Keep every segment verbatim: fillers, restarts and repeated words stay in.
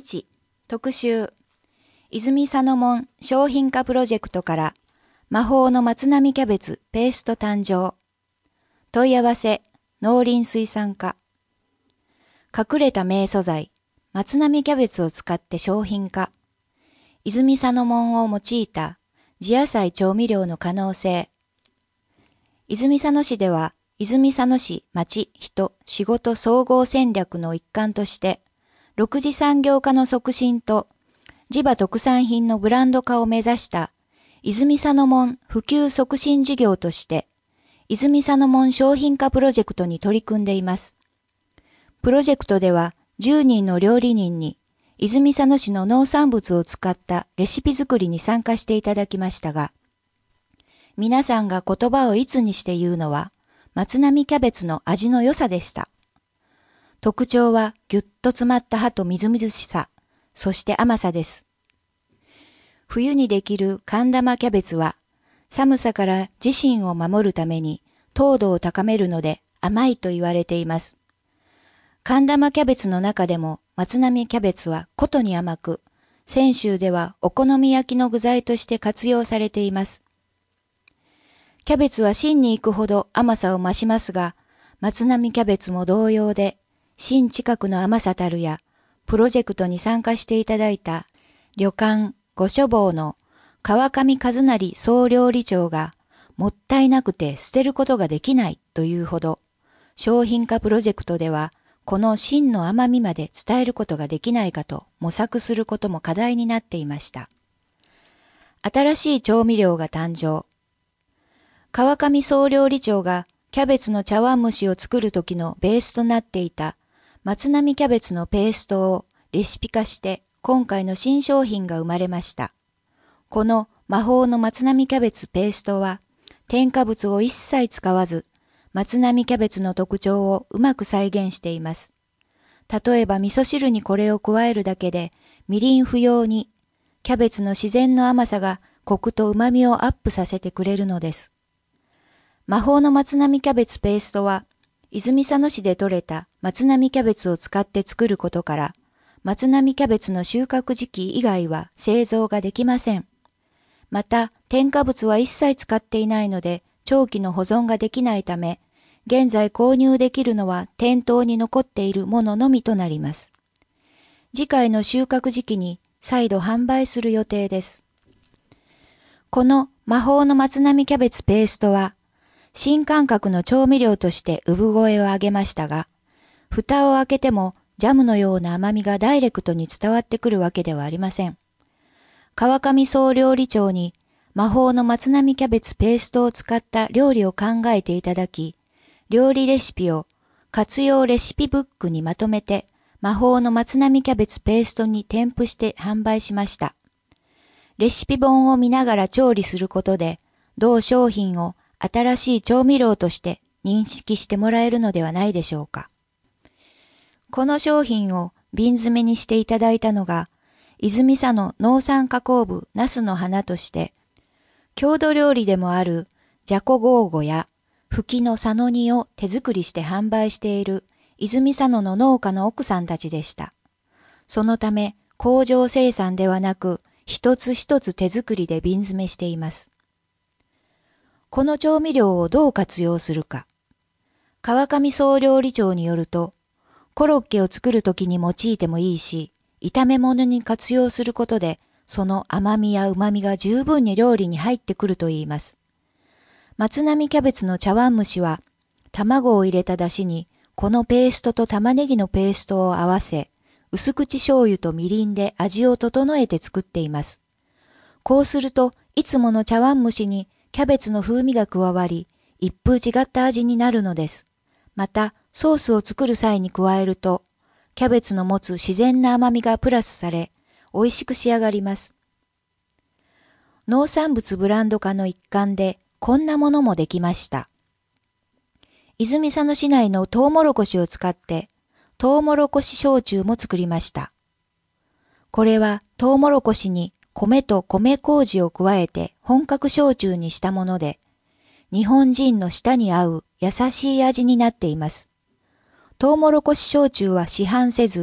いち特集泉佐野門商品化プロジェクトから魔法の松並キャベツペースト誕生。問い合わせ農林水産課。隠れた名素材松並キャベツを使って商品化。泉佐野門を用いた地野菜調味料の可能性。泉佐野市では泉佐野市町人仕事総合戦略の一環として六次産業化の促進と地場特産品のブランド化を目指した泉佐野門普及促進事業として泉佐野門商品化プロジェクトに取り組んでいます。プロジェクトではじゅうにんの料理人に泉佐野市の農産物を使ったレシピ作りに参加していただきましたが、皆さんが言葉をいつにして言うのは松並キャベツの味の良さでした。特徴はぎゅっと詰まった葉とみずみずしさ、そして甘さです。冬にできる寒玉キャベツは寒さから自身を守るために糖度を高めるので甘いと言われています。寒玉キャベツの中でも松並キャベツはことに甘く、泉州ではお好み焼きの具材として活用されています。キャベツは芯に行くほど甘さを増しますが、松並キャベツも同様で、芯近くの甘さたるや、プロジェクトに参加していただいた旅館御所房の川上和成総料理長が、もったいなくて捨てることができないというほど、商品化プロジェクトでは、この芯の甘みまで伝えることができないかと模索することも課題になっていました。新しい調味料が誕生。川上総料理長がキャベツの茶碗蒸しを作る時のベースとなっていた松並キャベツのペーストをレシピ化して今回の新商品が生まれました。この魔法の松並キャベツペーストは添加物を一切使わず松並キャベツの特徴をうまく再現しています。例えば味噌汁にこれを加えるだけでみりん不要にキャベツの自然の甘さがコクと旨味をアップさせてくれるのです。魔法の松並キャベツペーストは泉佐野市で採れた松並キャベツを使って作ることから松並キャベツの収穫時期以外は製造ができません。また添加物は一切使っていないので長期の保存ができないため現在購入できるのは店頭に残っているもののみとなります。次回の収穫時期に再度販売する予定です。この魔法の松並キャベツペーストは新感覚の調味料として産声を上げましたが、蓋を開けてもジャムのような甘みがダイレクトに伝わってくるわけではありません。川上総料理長に魔法の松並キャベツペーストを使った料理を考えていただき、料理レシピを活用レシピブックにまとめて魔法の松並キャベツペーストに添付して販売しました。レシピ本を見ながら調理することで、同商品を新しい調味料として認識してもらえるのではないでしょうか。この商品を瓶詰めにしていただいたのが、泉佐野農産加工部ナスの花として、郷土料理でもあるじゃこゴーゴや吹きの佐野煮を手作りして販売している泉佐野の農家の奥さんたちでした。そのため工場生産ではなく、一つ一つ手作りで瓶詰めしています。この調味料をどう活用するか。川上総料理長によると、コロッケを作るときに用いてもいいし、炒め物に活用することで、その甘みや旨みが十分に料理に入ってくるといいます。松並キャベツの茶碗蒸しは、卵を入れた出汁に、このペーストと玉ねぎのペーストを合わせ、薄口醤油とみりんで味を整えて作っています。こうすると、いつもの茶碗蒸しに、キャベツの風味が加わり、一風違った味になるのです。また、ソースを作る際に加えると、キャベツの持つ自然な甘みがプラスされ、美味しく仕上がります。農産物ブランド化の一環で、こんなものもできました。泉佐野市内のトウモロコシを使って、トウモロコシ焼酎も作りました。これはトウモロコシに米と米麹を加えて本格焼酎にしたもので、日本人の舌に合う優しい味になっています。トウモロコシ焼酎は市販せず、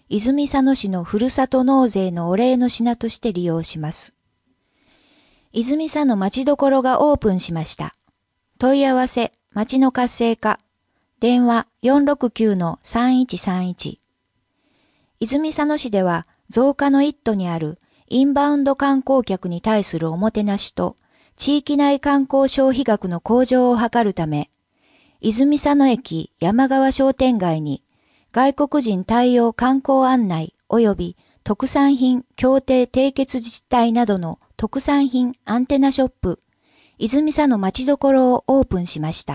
泉佐野市のふるさと納税のお礼の品として利用します。泉佐野町どころがオープンしました。問い合わせ、町の活性化。電話 よんろくきゅうのさんいちさんいち。泉佐野市では増加の一途にあるインバウンド観光客に対するおもてなしと地域内観光消費額の向上を図るため、泉佐野駅山川商店街に外国人対応観光案内及び特産品協定締結自治体などの特産品アンテナショップ、泉佐野町どころをオープンしました。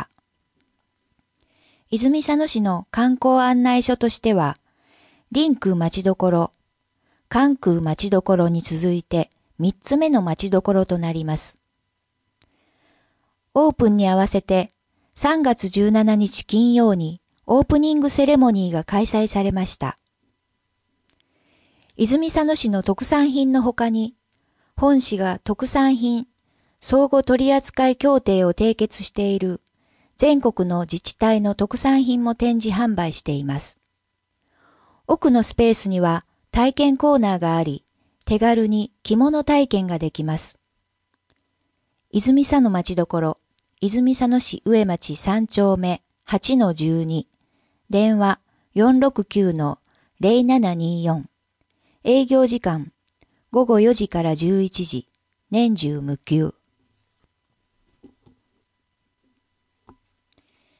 泉佐野市の観光案内所としては、臨空町どころ、関空町どころに続いてみっつめの町どころとなります。オープンに合わせてさんがつじゅうしちにち金曜にオープニングセレモニーが開催されました。泉佐野市の特産品の他に、本市が特産品相互取扱協定を締結している全国の自治体の特産品も展示販売しています。奥のスペースには体験コーナーがあり、手軽に着物体験ができます。泉佐野町どころ、泉佐野市上町さんちょうめ はちのじゅうに、電話 よんろくきゅうのぜろななによん、営業時間ごごよじからじゅういちじ、年中無休。